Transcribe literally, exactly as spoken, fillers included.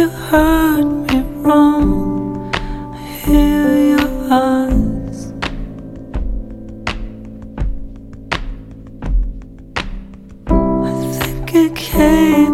you heard me wrong. I hear your eyes. I think it came